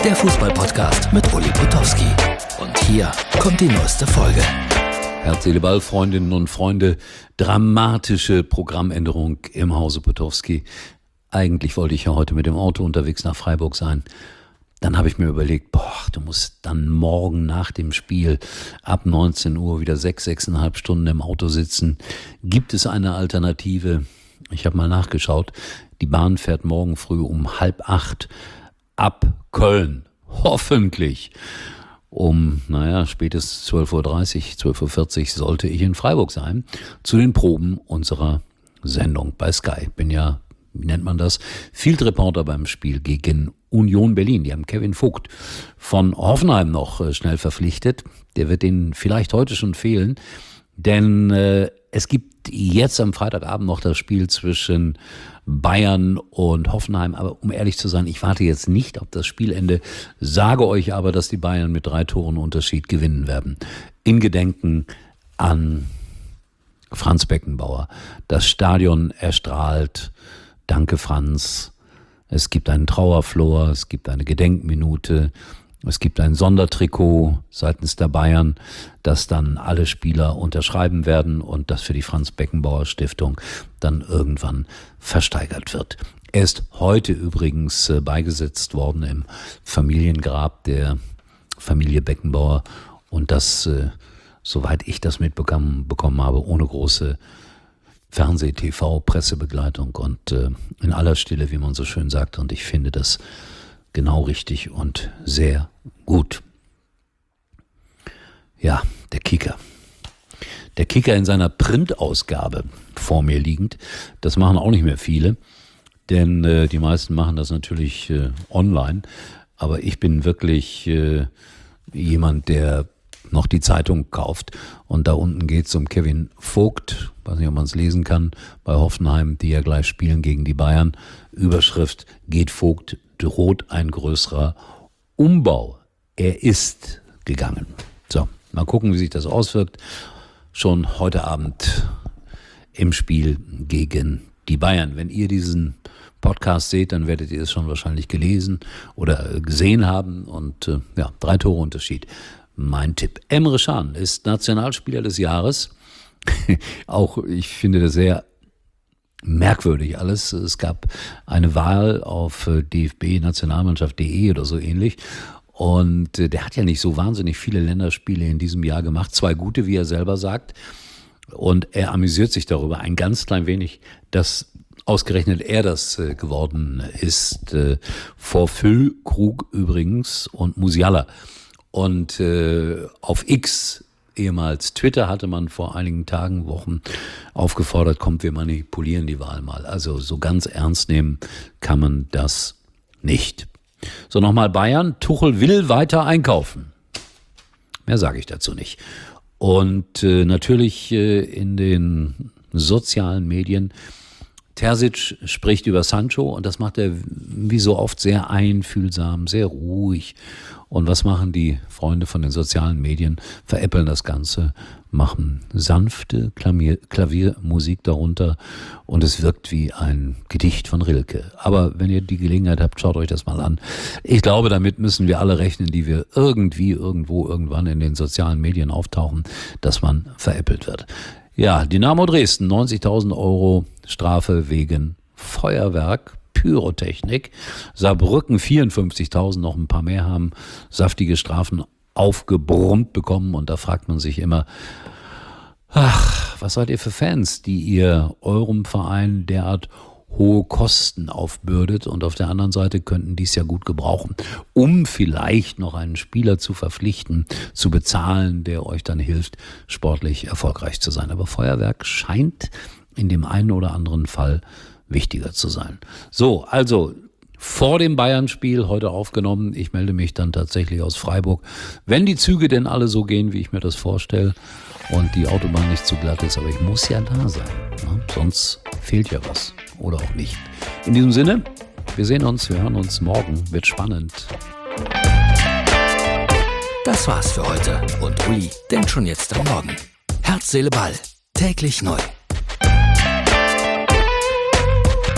der Fußball-Podcast mit Uli Potowski. Und hier kommt die neueste Folge. Herz, Seele, Ball, Freundinnen und Freunde, dramatische Programmänderung im Hause Potowski. Eigentlich wollte ich ja heute mit dem Auto unterwegs nach Freiburg sein. Dann habe ich mir überlegt, du musst dann morgen nach dem Spiel ab 19 Uhr wieder 6,5 Stunden im Auto sitzen. Gibt es eine Alternative? Ich habe mal nachgeschaut. Die Bahn fährt morgen früh um 7:30 ab Köln. Hoffentlich. Spätestens 12:30 12:40 Uhr sollte ich in Freiburg sein. Zu den Proben unserer Sendung bei Sky. Bin ja, wie nennt man das? Field Reporter beim Spiel gegen Union Berlin. Die haben Kevin Vogt von Hoffenheim noch schnell verpflichtet. Der wird denen vielleicht heute schon fehlen, denn es gibt jetzt am Freitagabend noch das Spiel zwischen Bayern und Hoffenheim. Aber um ehrlich zu sein, ich warte jetzt nicht auf das Spielende, sage euch aber, dass die Bayern mit 3 Toren Unterschied gewinnen werden. In Gedenken an Franz Beckenbauer. Das Stadion erstrahlt. Danke, Franz. Es gibt einen Trauerflor, es gibt eine Gedenkminute, es gibt ein Sondertrikot seitens der Bayern, das dann alle Spieler unterschreiben werden und das für die Franz-Beckenbauer-Stiftung dann irgendwann versteigert wird. Er ist heute übrigens beigesetzt worden im Familiengrab der Familie Beckenbauer und das, soweit ich das mitbekommen habe, ohne große Fernseh-, TV-, Pressebegleitung und in aller Stille, wie man so schön sagt. Und ich finde das genau richtig und sehr gut. Ja, der Kicker. Der Kicker in seiner Printausgabe vor mir liegend, das machen auch nicht mehr viele, denn die meisten machen das natürlich online. Aber ich bin wirklich jemand, der noch die Zeitung kauft. Und da unten geht es um Kevin Vogt, weiß nicht, ob man es lesen kann, bei Hoffenheim, die ja gleich spielen gegen die Bayern. Überschrift: Geht Vogt, droht ein größerer Umbau. Er ist gegangen. So, mal gucken, wie sich das auswirkt. Schon heute Abend im Spiel gegen die Bayern. Wenn ihr diesen Podcast seht, dann werdet ihr es schon wahrscheinlich gelesen oder gesehen haben. Und 3 Tore Unterschied. Mein Tipp. Emre Can ist Nationalspieler des Jahres. Auch ich finde das sehr merkwürdig alles. Es gab eine Wahl auf dfb-nationalmannschaft.de oder so ähnlich. Und der hat ja nicht so wahnsinnig viele Länderspiele in diesem Jahr gemacht. 2 gute, wie er selber sagt. Und er amüsiert sich darüber ein ganz klein wenig, dass ausgerechnet er das geworden ist. Vor Füllkrug übrigens und Musiala. Und auf X, ehemals Twitter, hatte man vor einigen Tagen, Wochen aufgefordert, kommt, wir manipulieren die Wahl mal. Also so ganz ernst nehmen kann man das nicht. So, nochmal Bayern. Tuchel will weiter einkaufen. Mehr sage ich dazu nicht. Und natürlich in den sozialen Medien, Terzic spricht über Sancho und das macht er wie so oft sehr einfühlsam, sehr ruhig. Und was machen die Freunde von den sozialen Medien? Veräppeln das Ganze, machen sanfte Klaviermusik darunter und es wirkt wie ein Gedicht von Rilke. Aber wenn ihr die Gelegenheit habt, schaut euch das mal an. Ich glaube, damit müssen wir alle rechnen, die wir irgendwie, irgendwo, irgendwann in den sozialen Medien auftauchen, dass man veräppelt wird. Ja, Dynamo Dresden, 90.000 Euro Strafe wegen Feuerwerk, Pyrotechnik. Saarbrücken 54.000, noch ein paar mehr haben saftige Strafen aufgebrummt bekommen. Und da fragt man sich immer, was seid ihr für Fans, die ihr eurem Verein derart hohe Kosten aufbürdet und auf der anderen Seite könnten die es ja gut gebrauchen, um vielleicht noch einen Spieler zu verpflichten, zu bezahlen, der euch dann hilft, sportlich erfolgreich zu sein. Aber Feuerwerk scheint in dem einen oder anderen Fall wichtiger zu sein. So, also vor dem Bayern-Spiel heute aufgenommen. Ich melde mich dann tatsächlich aus Freiburg, wenn die Züge denn alle so gehen, wie ich mir das vorstelle und die Autobahn nicht zu glatt ist. Aber ich muss ja da sein, ne? Sonst fehlt ja was oder auch nicht. In diesem Sinne, wir sehen uns, wir hören uns morgen. Wird spannend. Das war's für heute und Uli denkt schon jetzt am Morgen. Herz, Seele, Ball. Täglich neu.